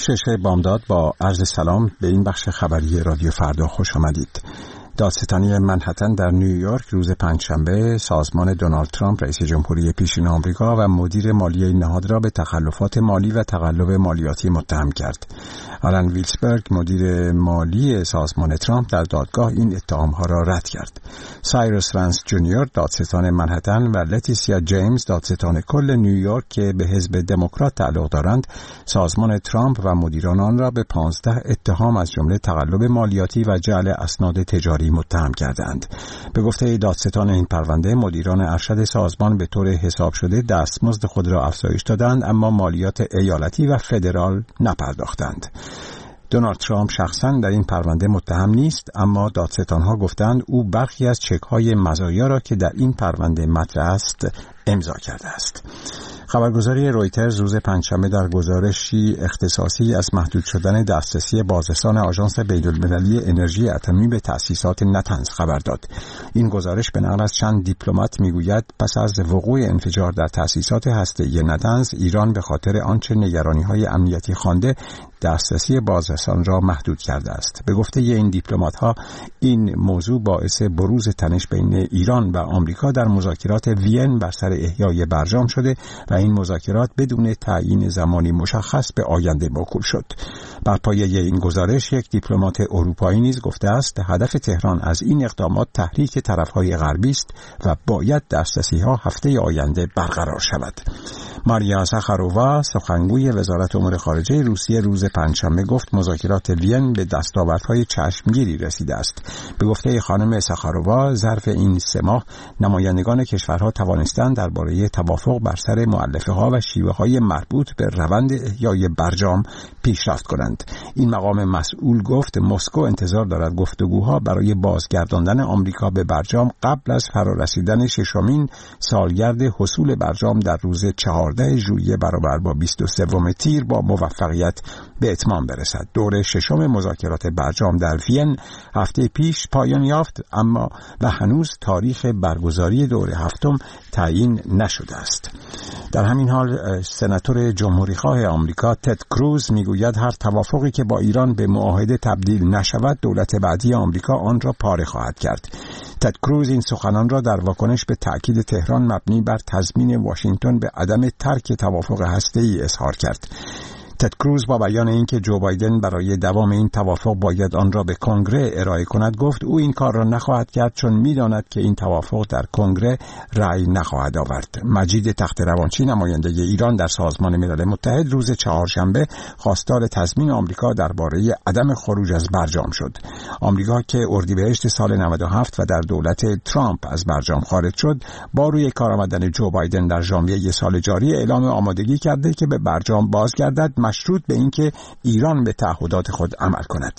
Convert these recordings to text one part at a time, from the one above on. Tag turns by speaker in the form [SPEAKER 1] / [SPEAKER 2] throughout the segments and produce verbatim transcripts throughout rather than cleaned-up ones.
[SPEAKER 1] شش بامداد با عرض سلام به این بخش خبری رادیو فردا خوش آمدید. دادستانی منهتن در نیویورک روز پنجشنبه سازمان دونالد ترامپ رئیس جمهوری پیشین آمریکا و مدیر مالی این نهاد را به تخلفات مالی و تقلب مالیاتی متهم کرد. آلن ویلسبرگ مدیر مالی سازمان ترامپ در دادگاه این اتهام‌ها را رد کرد. سایرس ونس جونیور دادستان منهتن و لتیسیا جیمز دادستان کل نیویورک که به حزب دموکرات تعلق دارند سازمان ترامپ و مدیران آن را به پانزده اتهام از جمله تقلب مالیاتی و جعل اسناد تجاری متهم کردند. به گفته دادستان این پرونده مدیران ارشد سازمان به طور حساب شده دستمزد خود را افزایش دادند اما مالیات ایالتی و فدرال نپرداختند. دونالد ترامپ شخصا در این پرونده متهم نیست، اما دادستانها گفتند او برخی از چک‌های مزایا را که در این پرونده مطرح است امضا کرده است. خبرگزاری رویترز روز پنجشنبه در گزارشی اختصاصی از محدود شدن دسترسی بازرسان آژانس بین‌المللی انرژی اتمی به تأسیسات نتنز خبر داد. این گزارش به نقل از چند دیپلمات میگوید پس از وقوع انفجار در تأسیسات هسته‌ای نتنز ایران به خاطر آنچه نگرانی‌های امنیتی خوانده دسترسی بازرسان را محدود کرده است. به گفته این دیپلمات‌ها این موضوع باعث بروز تنش بین ایران و آمریکا در مذاکرات وین بر سر احیای برجام شده و این مذاکرات بدون تعیین زمانی مشخص به آینده موکول شد. بر پایه این گزارش یک دیپلمات اروپایی نیز گفته است هدف تهران از این اقدامات تحریک طرف‌های غربی است و باید دسترسی‌ها هفته آینده برقرار شود. ماریا ساخارووا سخنگوی وزارت امور خارجه روسیه روز پنجشنبه گفت مذاکرات وین به دستاوردهای چشمگیری رسیده است. به گفته خانم ساخارووا ظرف این سه ماه نمایندگان کشورها توانستند درباره توافق بر سر مؤلفه‌ها و شیوه‌های مربوط به روند احیای برجام پیشرفت کنند. این مقام مسئول گفت مسکو انتظار دارد گفتگوها برای بازگرداندن آمریکا به برجام قبل از فرارسیدن ششمین سالگرد حصول برجام در روز چهاردهم ژوئیه برابر با بیست و سوم تیر با موفقیت به اتمام برسد. دور ششم مذاکرات برجام در وین هفته پیش پایان یافت اما و هنوز تاریخ برگزاری دور هفتم تعیین نشده است. در همین حال سناتور جمهوریخواه آمریکا تد کروز میگوید هر توافقی که با ایران به معاهده تبدیل نشود دولت بعدی آمریکا آن را پاره خواهد کرد. تد کروز این سخنان را در واکنش به تأکید تهران مبنی بر تضمین واشنگتن به عدم ترک توافق هسته‌ای اظهار کرد. تد کروز با بیان اینکه جو بایدن برای دوام این توافق باید آن را به کنگره ارائه کند گفت او این کار را نخواهد کرد چون می‌داند که این توافق در کنگره رأی نخواهد آورد. مجید تخت‌روانچی نماینده ایران در سازمان ملل متحد روز چهارشنبه خواستار تضمین آمریکا درباره عدم خروج از برجام شد. آمریکا که اردیبهشت سال نود و هفت و در دولت ترامپ از برجام خارج شد با روی کار آمدن جو بایدن در ژانویه سال جاری اعلام آمادگی کرده که به برجام بازگردد مشروط به اینکه ایران به تعهدات خود عمل کند.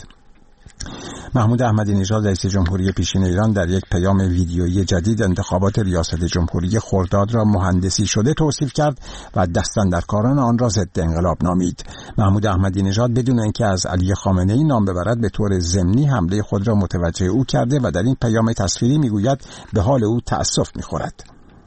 [SPEAKER 1] محمود احمدی نژاد رئیس جمهوری پیشین ایران در یک پیام ویدیویی جدید انتخابات ریاست جمهوری خرداد را مهندسی شده توصیف کرد و دستاندرکاران آن را ضد انقلاب نامید. محمود احمدی نژاد بدون اینکه از علی خامنه ای نام ببرد به طور ضمنی حمله خود را متوجه او کرده و در این پیام تصویری میگوید به حال او تأسف میخورد.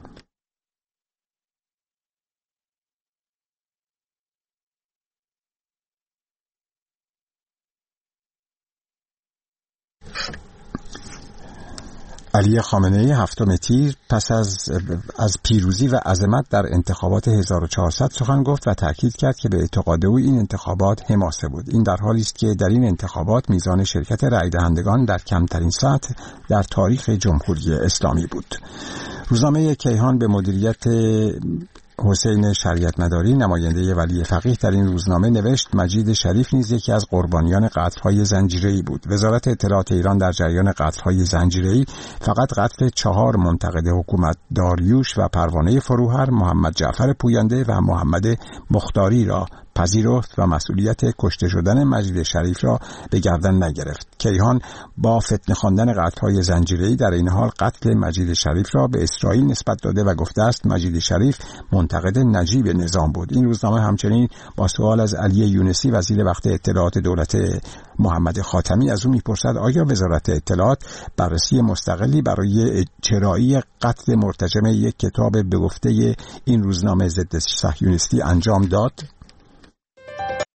[SPEAKER 1] علی خامنه ای هفتم تیر پس از از پیروزی و عظمت در انتخابات هزار و چهارصد سخن گفت و تاکید کرد که به اعتقاد او این انتخابات حماسه بود. این در حالی است که در این انتخابات میزان شرکت رای دهندگان در کمترین سطح در تاریخ جمهوری اسلامی بود. روزنامه کیهان به مدیریت حسین شریعت مداری نماینده ولی فقیه در این روزنامه نوشت مجید شریف نیز یکی از قربانیان قتل‌های زنجیره‌ای بود. وزارت اطلاعات ایران در جریان قتل‌های زنجیره‌ای فقط قتل چهار منتقد حکومت داریوش و پروانه فروهر، محمد جعفر پوینده و محمد مختاری را پذیرفت و مسئولیت کشته شدن مجید شریف را به گردن نگرفت. کیهان با فتنه خواندن قتل‌های زنجیره‌ای در این حال قتل مجید شریف را به اسرائیل نسبت داده و گفته است مجید شریف منتقد نجیب نظام بود. این روزنامه همچنین با سوال از علی یونسی وزیر وقت اطلاعات دولت محمد خاتمی از او میپرسد آیا وزارت اطلاعات بررسی مستقلی برای چرایی قتل مرتجم یک کتاب به گفته این روزنامه ضد صهیونیستی انجام داد؟